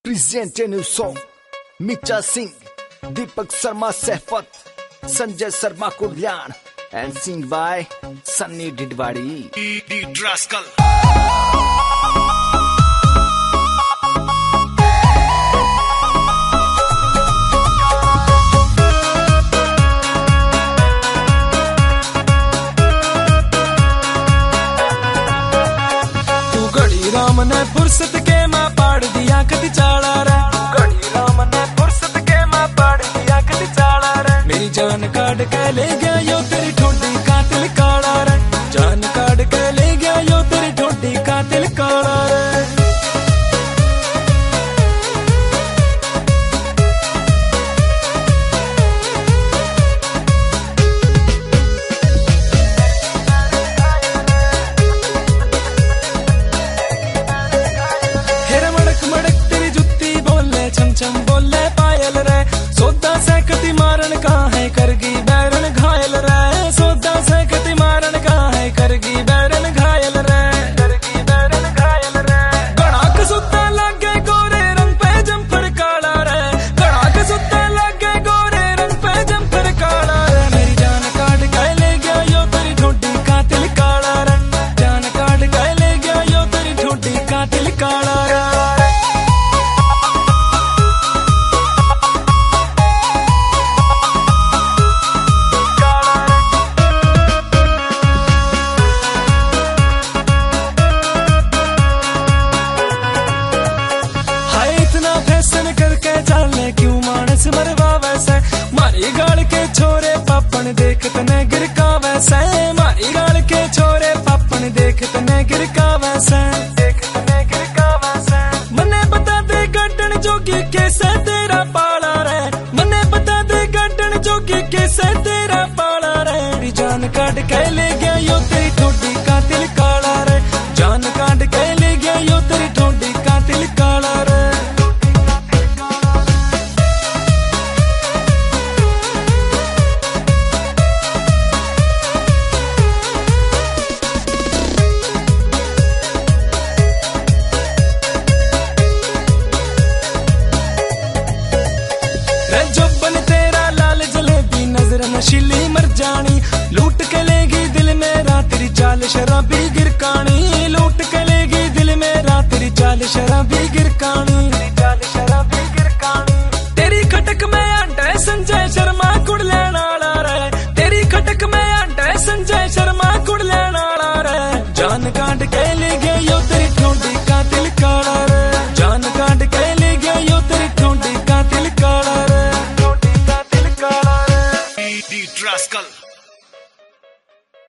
Present a new song. Micha Singh, Deepak Sharma Sehfat, Sanjay Sharma Kulyan, and sing by Sunny Didwadi. The Rascal. Ram ने फुर्सत के माँ पाड़ दिया कति चाला रे। घड़ी राम ने फुर्सत के माँ पाड़ दिया कति चाला रे। मेरी जान काट के ले गया यो तेरी ठोडी कातिल काला रे। जान काट के ले गया यो तेरी ठोडी कातिल काला रे। चम बोले पायल रे। सोदा से कति मारन का है करगी बैरन घायल रे। सोदा से कति मारन का है करगी बैरन घायल रे। करगी बैरन घायल रे। गड़ाक सुत्ता लगे गोरे रंग पे जम्फर काला रे। गड़ाक सुत्ता लगे गोरे रंग पे जम्फर काला रे। मेरी जान काट के ले गया यो तेरी ठोडी कातिल काला रे। जान काट के ले गया यो तेरी ठोडी कातिल काला रे। करके चालने क्यों मानस मरवा वैसे। मारी गाल के छोरे पापन देख तने गिरका वैसे। मारी गाल के छोरे पापन देख तने गिरका वैसे। देख तने गिरका वैसे। मने बता दे गड्ढन जोगी कैसे तेरा पाला रे। मने बता दे गड्ढन जोगी कैसे तेरा पाला रे। जान काट के ले गया यो तेरी ठोडी कातिल काला रे। जान काट के ले गया यो तेरी ठोडी कातिल काला रे। नशीली मर जानी लूट के लेगी दिल मेरा तेरी चाल शराबी गिरकानी। लूट के लेगी दिल मेरा तेरी चाल शराबी गिरकानी। चाल शराबी गिरकानी। तेरी खटक में अंडा संजय शर्मा कुड़ लेना रे। तेरी खटक में अंडा संजय शर्मा कुड़ लेना रे। जान काट के ले गया यो तेरी ठोडी कातिल काला रे। जान काट के ले गया यो तेरी ठोडी कातिल काला रे। ठोडी कातिल काला रे। The Rascal.